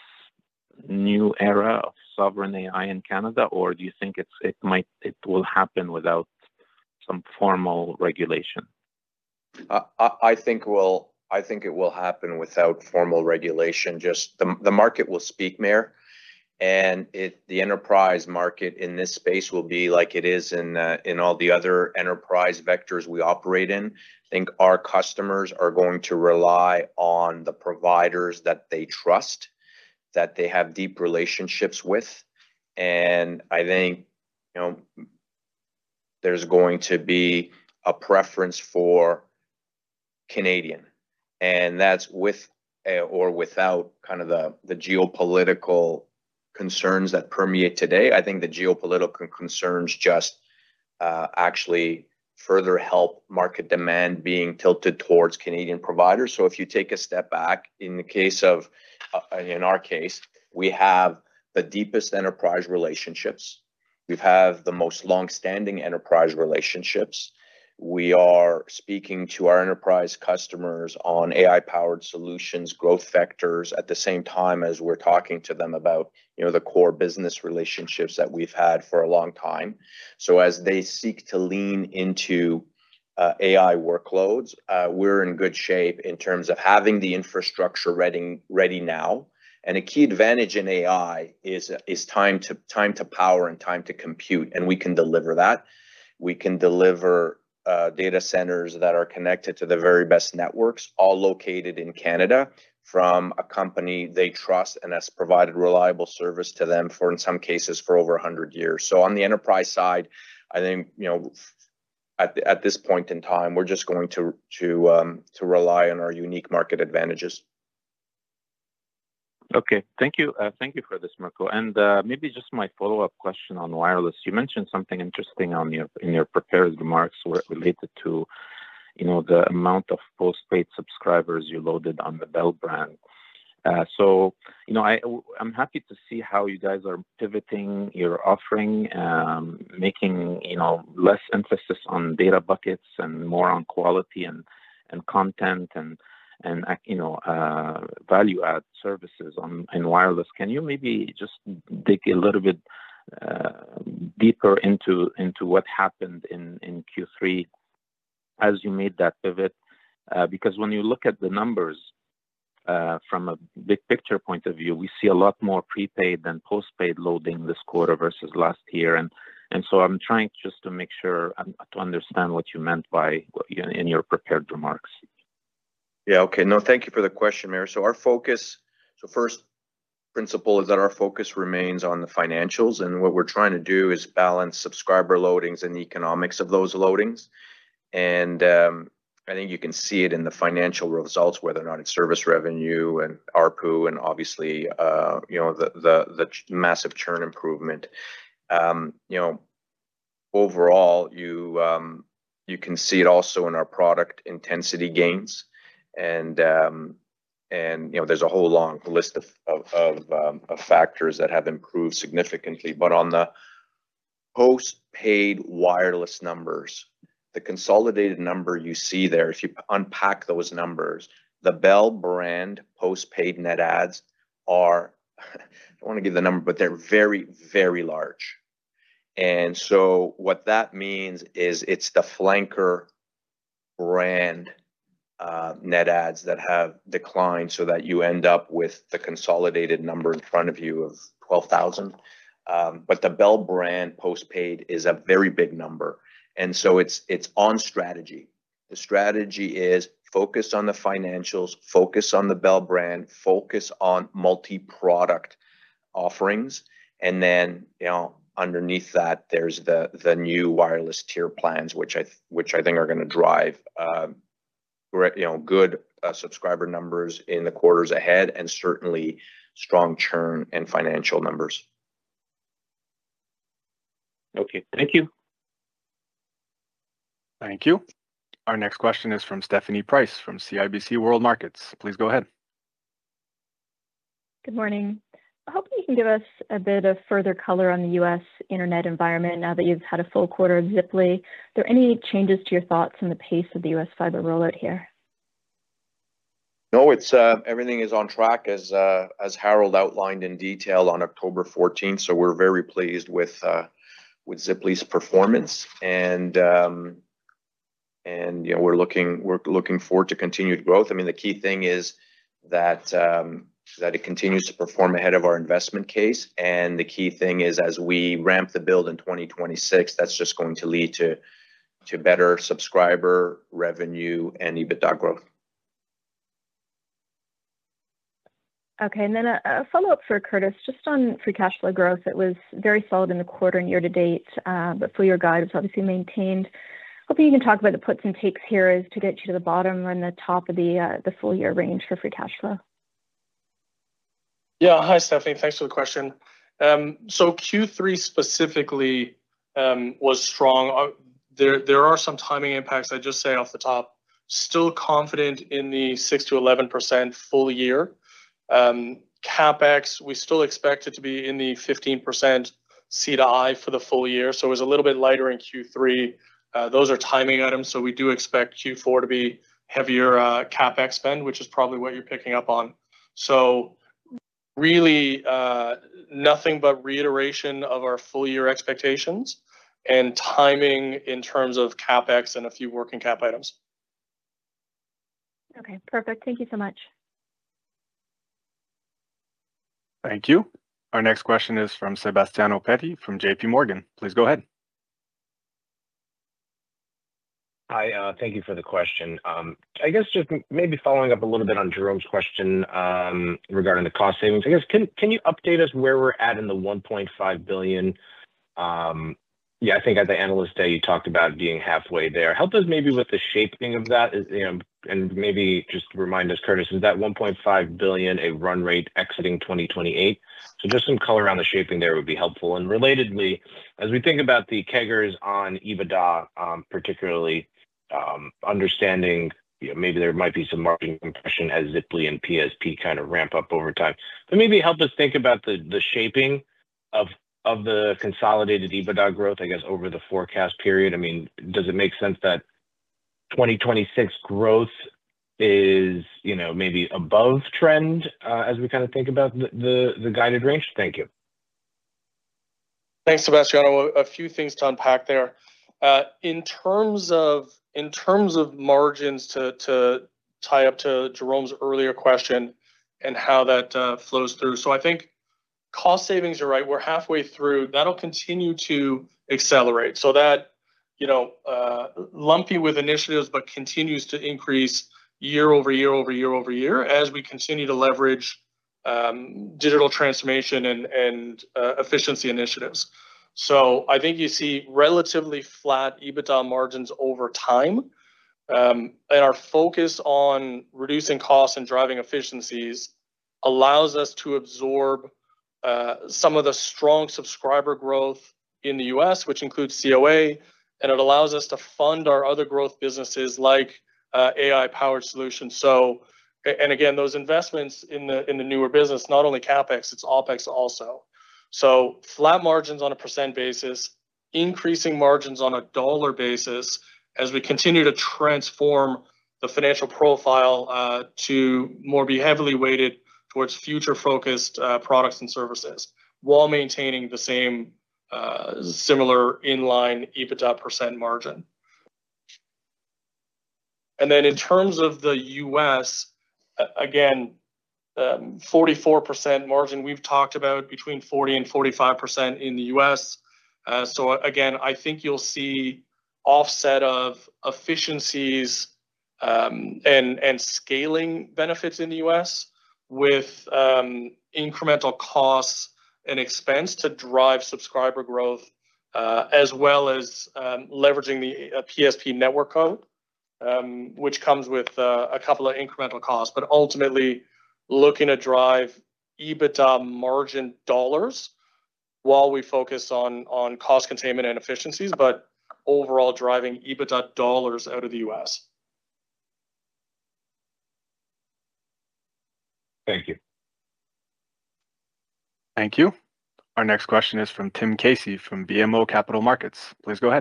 new era of sovereign A I in Canada, or do you think it's it might it will happen without some formal regulation? Uh, I, I think will I think it will happen without formal regulation. Just the the market will speak, Mayor, and it the enterprise market in this space will be like it is in uh, in all the other enterprise vectors we operate in. I think our customers are going to rely on the providers that they trust, that they have deep relationships with, and I think you know there's going to be a preference for Canadian, and that's with uh, or without kind of the the geopolitical concerns that permeate today. I think the geopolitical concerns just uh, actually further help market demand being tilted towards Canadian providers. So if you take a step back, in the case of, uh, in our case, we have the deepest enterprise relationships. We have the most long-standing enterprise relationships. We are speaking to our enterprise customers on A I-powered solutions, growth vectors, at the same time as we're talking to them about, you know, the core business relationships that we've had for a long time. So as they seek to lean into uh, A I workloads, uh, we're in good shape in terms of having the infrastructure ready, ready now. And a key advantage in A I is, is time to time to power and time to compute, and we can deliver that. We can deliver Uh, data centers that are connected to the very best networks, all located in Canada, from a company they trust and has provided reliable service to them for, in some cases, for over one hundred years. So on the enterprise side, I think, you know, at, the, at this point in time, we're just going to, to, um, to rely on our unique market advantages. Okay, thank you. Uh, thank you for this, Mirko. And uh, maybe just my follow-up question on wireless. You mentioned something interesting on your in your prepared remarks related to, you know, the amount of postpaid subscribers you loaded on the Bell brand. Uh, so, you know, I I'm happy to see how you guys are pivoting your offering, um, making you know less emphasis on data buckets and more on quality and and content and. and you know uh, value add services on in wireless. Can you maybe just dig a little bit uh, deeper into into what happened in in Q three as you made that pivot? Uh, because when you look at the numbers uh, from a big picture point of view, we see a lot more prepaid than postpaid loading this quarter versus last year, and and so I'm trying just to make sure um, to understand what you meant by in your prepared remarks. Yeah, okay. No, thank you for the question, Mayor. So our focus, so first principle is that our focus remains on the financials, and what we're trying to do is balance subscriber loadings and the economics of those loadings. And um, I think you can see it in the financial results, whether or not it's service revenue and A R P U, and obviously, uh, you know, the, the, the massive churn improvement. Um, you know, overall, you, um, you can see it also in our product intensity gains. And, um, and you know, there's a whole long list of, of, of, um, of factors that have improved significantly. But on the post-paid wireless numbers, the consolidated number you see there, if you unpack those numbers, the Bell brand post-paid net adds are, I don't want to give the number, but they're very, very large. And so what that means is it's the flanker brand uh, net adds that have declined, so that you end up with the consolidated number in front of you of twelve thousand. Um, but the Bell brand postpaid is a very big number. And so it's it's on strategy. The strategy is focus on the financials, focus on the Bell brand, focus on multi-product offerings, and then, you know, underneath that, there's the the new wireless tier plans, which I which I think are going to drive, uh, you know, good uh, subscriber numbers in the quarters ahead, and certainly strong churn and financial numbers. Okay, thank you. Thank you. Our next question is from Stephanie Price from C I B C World Markets. Please go ahead. Good morning. I hope you can give us a bit of further color on the U S internet environment now that you've had a full quarter of Ziply. Are there any changes to your thoughts on the pace of the U S fiber rollout here? No, it's uh, everything is on track as uh, as Harold outlined in detail on October fourteenth. So we're very pleased with uh, with Ziply's performance, and um, and you know we're looking we're looking forward to continued growth. I mean, the key thing is that. Um, that it continues to perform ahead of our investment case. And the key thing is, as we ramp the build in twenty twenty-six, that's just going to lead to, to better subscriber revenue and EBITDA growth. Okay, and then a, a follow-up for Curtis, just on free cash flow growth. It was very solid in the quarter and year to date, uh, but full year guide was obviously maintained. Hoping you can talk about the puts and takes here as to get you to the bottom and the top of the, uh, the full year range for free cash flow. Yeah, hi, Stephanie. Thanks for the question. Um, so Q three specifically um, was strong. Uh, there, there are some timing impacts. I just say off the top. Still confident in the six to eleven percent full year. Um, CapEx, we still expect it to be in the fifteen percent C to I for the full year. So it was a little bit lighter in Q three. Uh, those are timing items. So we do expect Q four to be heavier uh, CapEx spend, which is probably what you're picking up on. So really uh, nothing but reiteration of our full year expectations and timing in terms of CapEx and a few working cap items. Okay, perfect. Thank you so much. Thank you. Our next question is from Sebastiano Petti from J P Morgan. Please go ahead. Hi, uh, thank you for the question. Um, I guess just maybe following up a little bit on Jerome's question um, regarding the cost savings. I guess can can you update us where we're at in the one point five billion? Um, yeah, I think at the analyst day you talked about being halfway there. Help us maybe with the shaping of that, you know, and maybe just remind us, Curtis, is that one point five billion a run rate exiting twenty twenty-eight? So just some color around the shaping there would be helpful. And relatedly, as we think about the C A G Rs on EBITDA, um, particularly. Um, understanding, you know, maybe there might be some margin compression as Ziply and P S P kind of ramp up over time. But maybe help us think about the the shaping of of the consolidated EBITDA growth, I guess, over the forecast period. I mean, does it make sense that twenty twenty-six growth is, you know, maybe above trend uh, as we kind of think about the, the the guided range? Thank you. Thanks, Sebastiano. A few things to unpack there. Uh, in terms of in terms of margins, to to tie up to Jerome's earlier question and how that uh, flows through. So I think cost savings, you're right. We're halfway through. That'll continue to accelerate. So that, you know, uh, lumpy with initiatives, but continues to increase year over year over year over year as we continue to leverage um, digital transformation and and uh, efficiency initiatives. So I think you see relatively flat EBITDA margins over time, um, and our focus on reducing costs and driving efficiencies allows us to absorb uh, some of the strong subscriber growth in the U S, which includes C O A, and it allows us to fund our other growth businesses like uh, A I-powered solutions. So, and again, those investments in the in the newer business, not only CapEx, it's OpEx also. So flat margins on a percent basis, increasing margins on a dollar basis as we continue to transform the financial profile uh, to more be heavily weighted towards future-focused uh, products and services, while maintaining the same uh, similar inline EBITDA percent margin. And then in terms of the U S, again, um, forty-four percent margin we've talked about, between forty and forty-five percent in the U S. Uh, so again, I think you'll see offset of efficiencies um, and, and scaling benefits in the U S with um, incremental costs and expense to drive subscriber growth, uh, as well as um, leveraging the uh, P S P network code, um, which comes with uh, a couple of incremental costs, but ultimately looking to drive EBITDA margin dollars while we focus on, on cost containment and efficiencies, but overall driving EBITDA dollars out of the U S. Thank you. Thank you. Our next question is from Tim Casey from B M O Capital Markets. Please go ahead.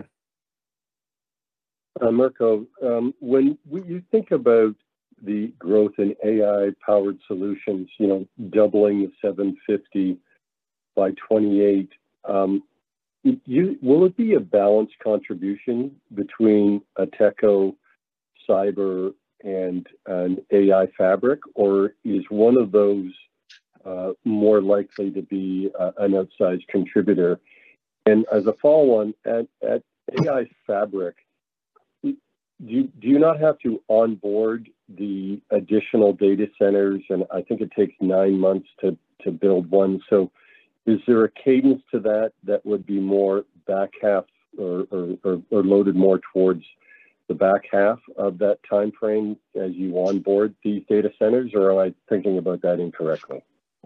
Uh, Mirko, um, when we, you think about the growth in A I-powered solutions, you know, doubling the seven fifty by twenty-eight, um, you, will it be a balanced contribution between Ateko, cyber, and an A I fabric, or is one of those uh, more likely to be uh, an outsized contributor? And as a follow-on, at, at A I fabric, do you, do you not have to onboard the additional data centers? And I think it takes nine months to, to build one. So is there a cadence to that that would be more back half or, or, or, or loaded more towards the back half of that time frame as you onboard these data centers, or am I thinking about that incorrectly?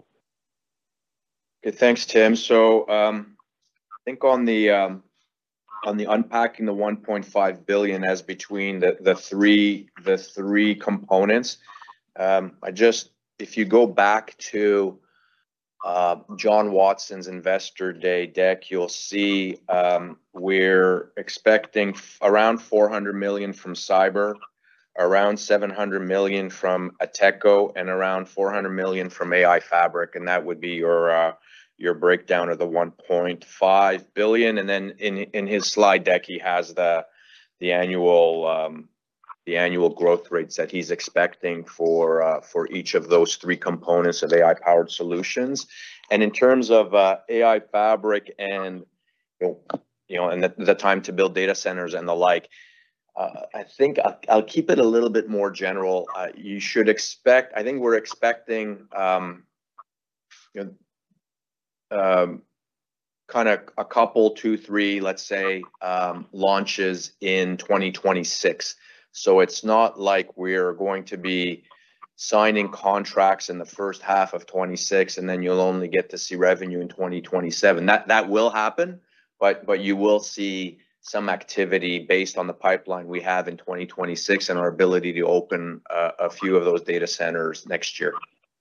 Okay, thanks, Tim. So um, I think on the um, on the unpacking the one point five billion as between the the three the three components, um, I just if you go back to uh, John Watson's Investor Day deck, you'll see um, we're expecting around four hundred million from cyber, around seven hundred million from Ateko, and around four hundred million from A I Fabric, and that would be your uh, your breakdown of the one point five billion. And then in in his slide deck, he has the the annual um, the annual growth rates that he's expecting for uh, for each of those three components of A I powered solutions. And in terms of uh, A I Fabric and you know, you know and the, the time to build data centers and the like, uh, I think I'll, I'll keep it a little bit more general. Uh, you should expect. I think we're expecting um, you know. Um, kind of a couple, two, three, let's say, um, launches in twenty twenty-six. So it's not like we're going to be signing contracts in the first half of twenty-six and then you'll only get to see revenue in twenty twenty-seven. That that will happen, but but you will see some activity based on the pipeline we have in twenty twenty-six and our ability to open uh, a few of those data centers next year.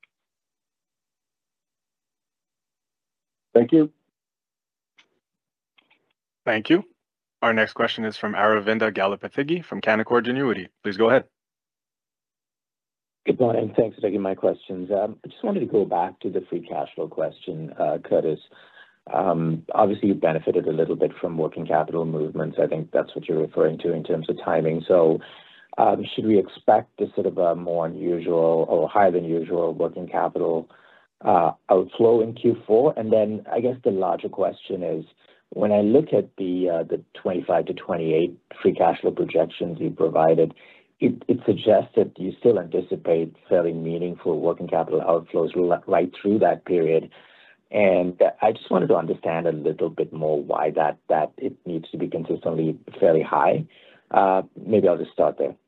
Thank you. Thank you. Our next question is from Aravinda Galapathigi from Canaccord Genuity. Please go ahead. Good morning. Thanks for taking my questions. Um, I just wanted to go back to the free cash flow question, uh, Curtis. Um, obviously, you benefited a little bit from working capital movements. I think that's what you're referring to in terms of timing. So um, should we expect a sort of a more unusual or higher than usual working capital Uh, outflow in Q four? And then I guess the larger question is, when I look at the uh, the twenty-five to twenty-eight free cash flow projections you provided, it, it suggests that you still anticipate fairly meaningful working capital outflows right through that period. And I just wanted to understand a little bit more why that that it needs to be consistently fairly high. Uh, maybe I'll just start there.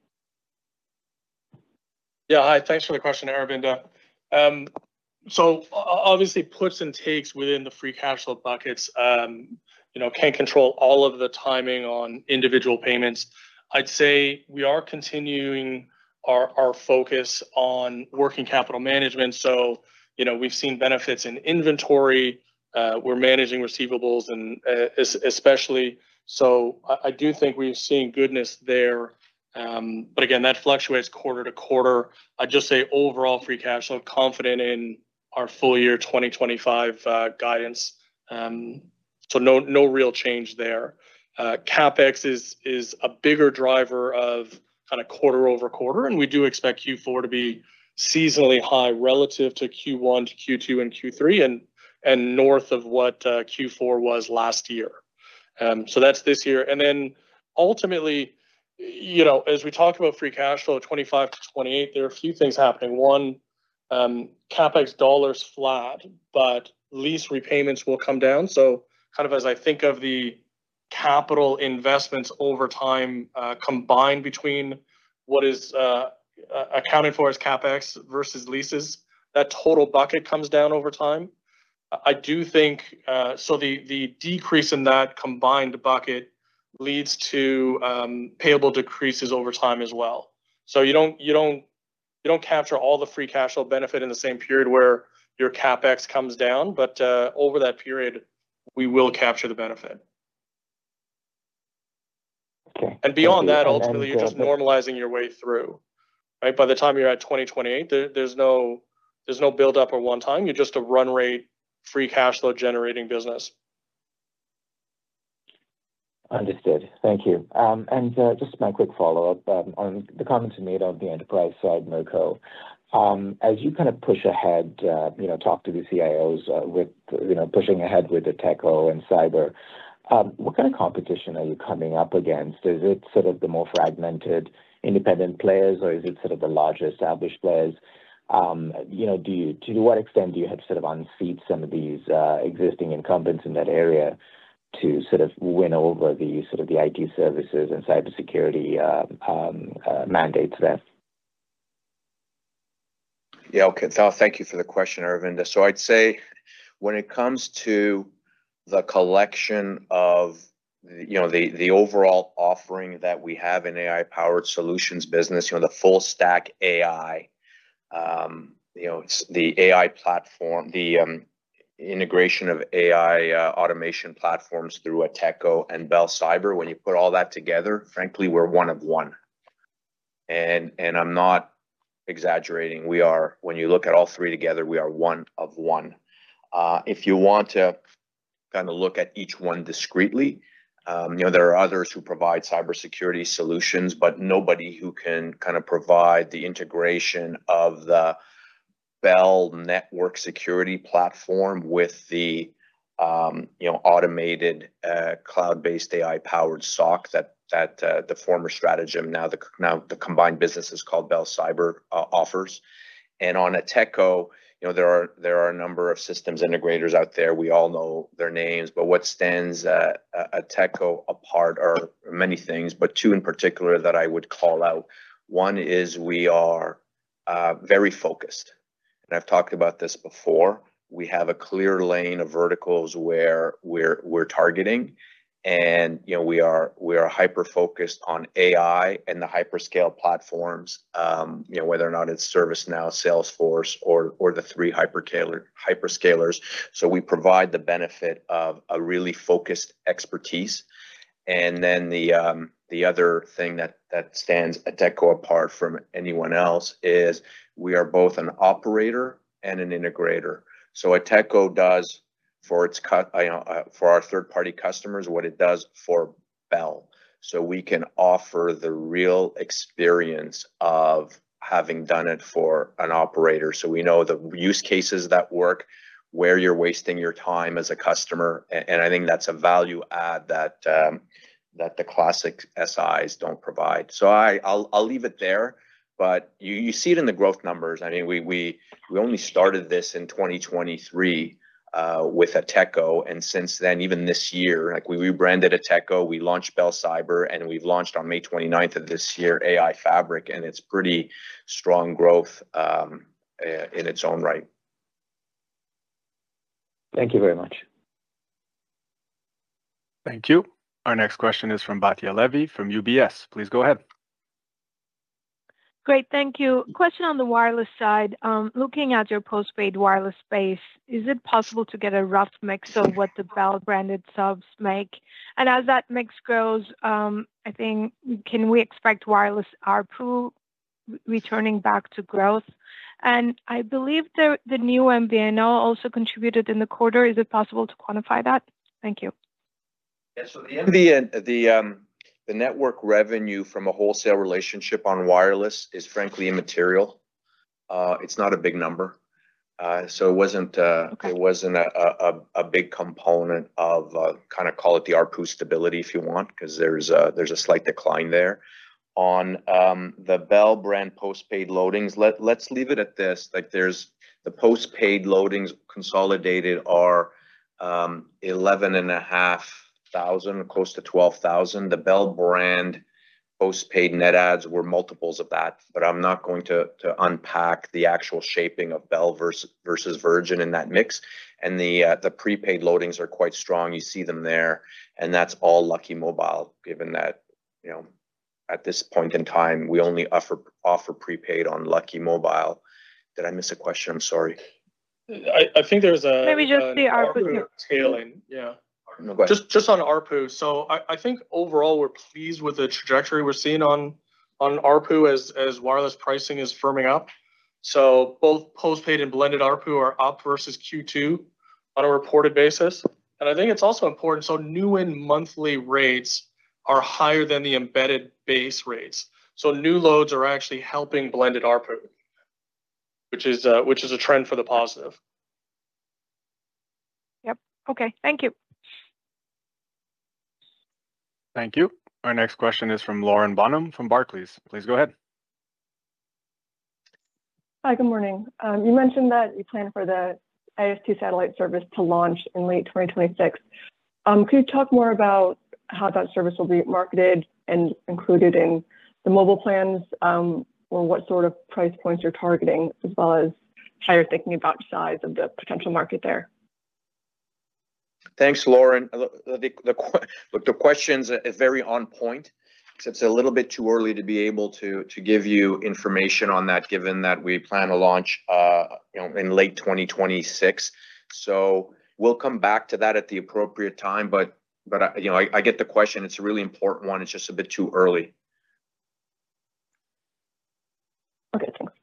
Yeah, hi. Thanks for the question, Aravinda. Um, So obviously puts and takes within the free cash flow buckets. Um, you know, can't control all of the timing on individual payments. I'd say we are continuing our, our focus on working capital management. So, you know, we've seen benefits in inventory. Uh, we're managing receivables and uh, especially. So I, I do think we're seeing goodness there. Um, but again, that fluctuates quarter to quarter. I'd just say overall free cash flow, confident in our full year twenty twenty-five uh, guidance. Um, so no no real change there. Uh, CapEx is is a bigger driver of kind of quarter over quarter, and we do expect Q four to be seasonally high relative to Q one to Q two and Q three, and and north of what uh, Q four was last year. Um, so that's this year, and then ultimately, you know, as we talk about free cash flow twenty-five to twenty-eight, there are a few things happening. One, um, CapEx dollars flat, but lease repayments will come down. So kind of as I think of the capital investments over time uh, combined between what is uh, accounted for as CapEx versus leases, that total bucket comes down over time. I do think, uh, so the, the decrease in that combined bucket leads to um, payable decreases over time as well. So you don't you don't you don't capture all the free cash flow benefit in the same period where your CapEx comes down, but uh, over that period, we will capture the benefit. Okay. And beyond Thank you. that, And- ultimately, and, you're just uh, normalizing your way through, right? By the time you're at twenty twenty-eight, there, there's no there's no build up or one time. You're just a run rate free cash flow generating business. Understood. Thank you. Um, And uh, just my quick follow-up um, on the comments you made on the enterprise side, Mirko. Um, As you kind of push ahead, uh, you know, talk to the C I Os uh, with, you know, pushing ahead with the Ateko and cyber, um, what kind of competition are you coming up against? Is it sort of the more fragmented independent players, or is it sort of the larger established players? Um, You know, do you, to what extent do you have to sort of unseat some of these uh, existing incumbents in that area to sort of win over the sort of the I T services and cybersecurity uh, um, uh, mandates there? Yeah, okay. So thank you for the question, Aravinda. So I'd say when it comes to the collection of, you know, the, the overall offering that we have in A I-powered solutions business, you know, the full stack A I, um, you know, it's the A I platform, the um, integration of A I uh, automation platforms through Ateko and Bell Cyber. When you put all that together, frankly, we're one of one. And and I'm not exaggerating. We are, when you look at all three together, we are one of one. Uh, if you want to kind of look at each one discretely, um, you know, there are others who provide cybersecurity solutions, but nobody who can kind of provide the integration of the Bell network security platform with the um, you know, automated uh, cloud-based A I-powered S O C that that uh, the former Stratagem, now the now the combined business is called Bell Cyber, uh, offers. And on Ateko, you know, there are there are a number of systems integrators out there. We all know their names, but what stands uh, Ateko apart are many things, but two in particular that I would call out. One is we are uh, very focused. And I've talked about this before. We have a clear lane of verticals where we're we're targeting, and you know we are we are hyper focused on A I and the hyperscale platforms. Um, you know, whether or not it's ServiceNow, Salesforce, or or the three hyperscaler hyperscalers. So we provide the benefit of a really focused expertise. And then the um, the other thing that that stands Ateko apart from anyone else is we are both an operator and an integrator. So Ateko does for its cut, you know, uh, for our third-party customers what it does for Bell. So we can offer the real experience of having done it for an operator. So we know the use cases that work, where you're wasting your time as a customer, and, and I think that's a value add that um, that the classic S Is don't provide. So I I'll I'll leave it there. But you, you see it in the growth numbers. I mean, we we we only started this in twenty twenty-three uh, with Ateko, and since then, even this year, like we rebranded Ateko, we launched Bell Cyber, and we've launched on May twenty-ninth of this year A I Fabric, and it's pretty strong growth um, in its own right. Thank you very much. Thank you. Our next question is from Batya Levi from U B S. Please go ahead. Great, thank you. Question on the wireless side. Um, looking at your postpaid wireless space, is it possible to get a rough mix of what the Bell branded subs make? And as that mix grows, um, I think, can we expect wireless A R P U returning back to growth? And I believe the, the new M V N O also contributed in the quarter. Is it possible to quantify that? Thank you. Yeah, so the M V N, the um, the network revenue from a wholesale relationship on wireless is frankly immaterial. Uh, it's not a big number, uh, so it wasn't uh, okay. it wasn't a, a a big component of uh, kind of call it the A R P U stability if you want, because there's a, there's a slight decline there. On um, the Bell brand postpaid loadings, let let's leave it at this. Like there's the postpaid loadings consolidated are um, eleven and a half thousand, close to twelve thousand. The Bell brand postpaid net adds were multiples of that, but I'm not going to to unpack the actual shaping of Bell versus versus Virgin in that mix. And the uh, the prepaid loadings are quite strong. You see them there, and that's all Lucky Mobile. Given that, you know, at this point in time, we only offer offer prepaid on Lucky Mobile. Did I miss a question? I'm sorry. I, I think there's a maybe just an the A R P U A R P U tailing. Yeah. No, go ahead. Just just on A R P U. So I, I think overall we're pleased with the trajectory we're seeing on on A R P U as as wireless pricing is firming up. So both postpaid and blended A R P U are up versus Q two on a reported basis. And I think it's also important. So new and monthly rates are higher than the embedded base rates. So new loads are actually helping blended A R P U, which is uh, which is a trend for the positive. Yep. Okay. Thank you. Thank you. Our next question is from Lauren Bonham from Barclays. Please go ahead. Hi, good morning. Um, you mentioned that you plan for the I S two satellite service to launch in late twenty twenty-six. Um, could you talk more about how that service will be marketed and included in the mobile plans, um, or what sort of price points you're targeting, as well as how you're thinking about size of the potential market there? Thanks, Lauren. The, the, the, look, the question's very on point. It's a little bit too early to be able to to give you information on that, given that we plan to launch, uh, you know, in late twenty twenty-six. So we'll come back to that at the appropriate time. But but I, you know, I, I get the question. It's a really important one. It's just a bit too early. Okay, thanks.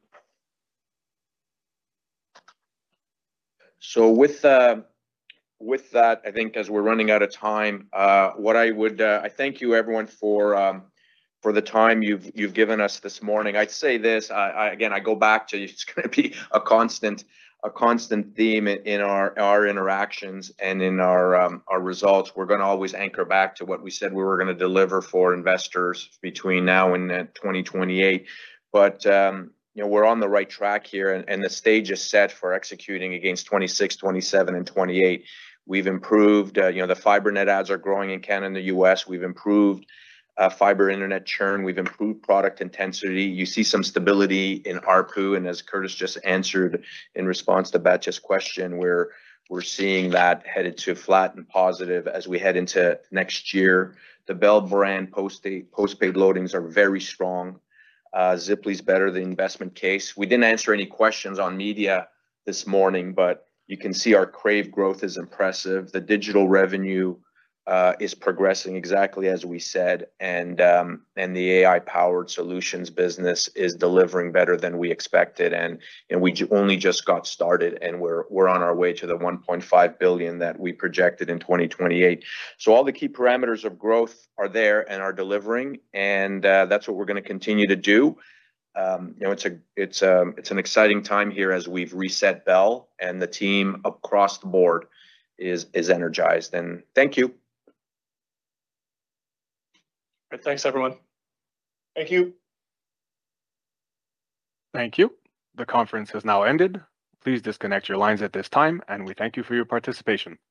So with uh, with that, I think as we're running out of time, uh, what I would uh, I thank you everyone for um, for the time you've you've given us this morning. I'd say this I, I, again. I go back to it's going to be a constant a constant theme in, in our our interactions and in our um, our results. We're going to always anchor back to what we said we were going to deliver for investors between now and uh, twenty twenty-eight. But um, you know, we're on the right track here, and, and the stage is set for executing against twenty-six, twenty-seven, and twenty-eight. We've improved, uh, you know, the fiber net adds are growing in Canada and the U S. We've improved uh, fiber internet churn. We've improved product intensity. You see some stability in A R P U, and as Curtis just answered in response to Batya's question, we're we're seeing that headed to flat and positive as we head into next year. The Bell brand postpaid postpaid loadings are very strong. Uh, Ziply's better, the investment case. We didn't answer any questions on media this morning, but you can see our Crave growth is impressive. The digital revenue uh, is progressing exactly as we said, and um, and the A I-powered solutions business is delivering better than we expected. And and we only just got started, and we're we're on our way to the one point five billion that we projected in twenty twenty-eight. So all the key parameters of growth are there and are delivering, and uh, that's what we're going to continue to do. Um, you know, it's a it's a it's an exciting time here as we've reset Bell, and the team across the board is is energized. And thank you. All right, thanks, everyone. Thank you. Thank you. The conference has now ended. Please disconnect your lines at this time, and we thank you for your participation.